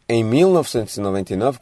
Em 1999,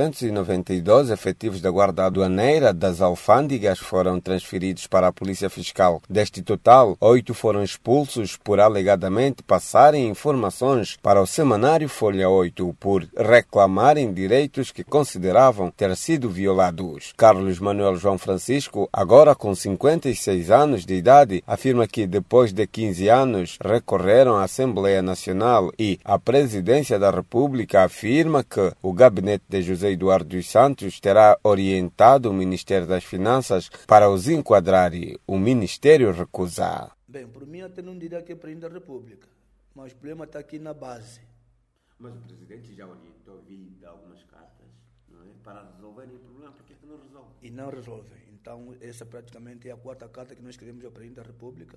492 efetivos da Guarda Aduaneira das Alfândegas foram transferidos para a Polícia Fiscal. Deste total, 8 foram expulsos por alegadamente passarem informações para o semanário Folha 8 por reclamarem direitos que consideravam ter sido violados. Carlos Manuel João Francisco, agora com 56 anos de idade, afirma que depois de 15 anos recorreram à Assembleia Nacional e à Presidência da República afirma que o gabinete de José Eduardo dos Santos terá orientado o Ministério das Finanças para os enquadrar e o Ministério recusar. Bem, por mim até não diria que é Presidente da República, mas o problema está aqui na base. Mas o Presidente já orientou via algumas cartas, não é? Para resolverem o problema, porque não resolve. E não resolvem. Então, essa praticamente é a 4ª carta que nós escrevemos ao Presidente da República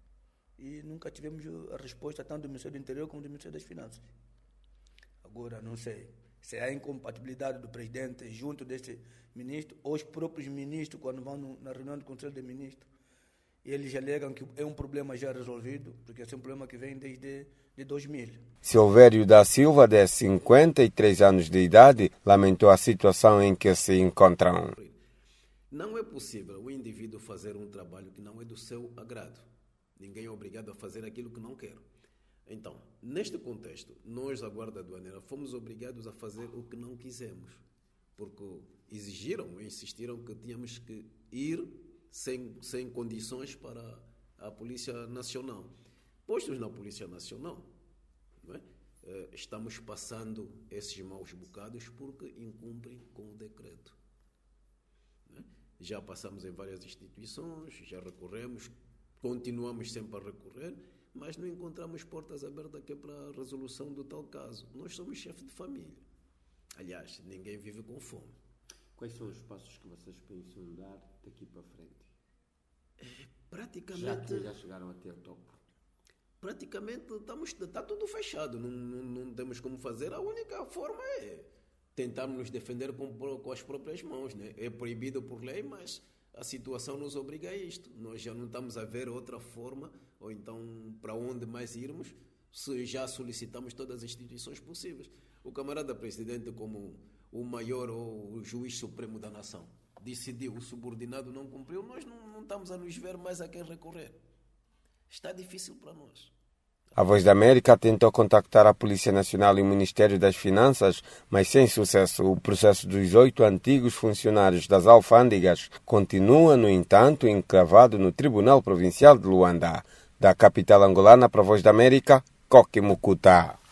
e nunca tivemos a resposta tanto do Ministério do Interior como do Ministério das Finanças. Agora, não sei se há incompatibilidade do presidente junto desse ministro ou os próprios ministros, quando vão na reunião do Conselho de Ministros, eles alegam que é um problema já resolvido, porque esse é um problema que vem desde 2000. Silvério da Silva, de 53 anos de idade, lamentou a situação em que se encontram. Não é possível o indivíduo fazer um trabalho que não é do seu agrado. Ninguém é obrigado a fazer aquilo que não quer. Então, neste contexto, nós, a Guarda Aduaneira, fomos obrigados a fazer o que não quisemos, porque exigiram, insistiram que tínhamos que ir sem condições para a Polícia Nacional. Postos na Polícia Nacional, não é? Estamos passando esses maus bocados porque incumprem com o decreto. Não é? Já passamos em várias instituições, já recorremos, continuamos sempre a recorrer, mas não encontramos portas abertas aqui para a resolução do tal caso. Nós somos chefe de família. Aliás, ninguém vive com fome. Quais são os passos que vocês pensam dar daqui para frente? Praticamente... Já chegaram até o topo. Praticamente está tudo fechado. Não temos como fazer. A única forma é tentarmos nos defender com as próprias mãos, né? É proibido por lei, mas a situação nos obriga a isto. Nós já não estamos a ver outra forma, ou então para onde mais irmos, se já solicitamos todas as instituições possíveis. O camarada presidente, como o maior ou o juiz supremo da nação, decidiu, o subordinado não cumpriu, nós não estamos a nos ver mais a quem recorrer. Está difícil para nós. A Voz da América tentou contactar a Polícia Nacional e o Ministério das Finanças, mas sem sucesso. O processo dos 8 antigos funcionários das alfândegas continua, no entanto, encravado no Tribunal Provincial de Luanda. Da capital angolana para a Voz da América, Coque Mucuta.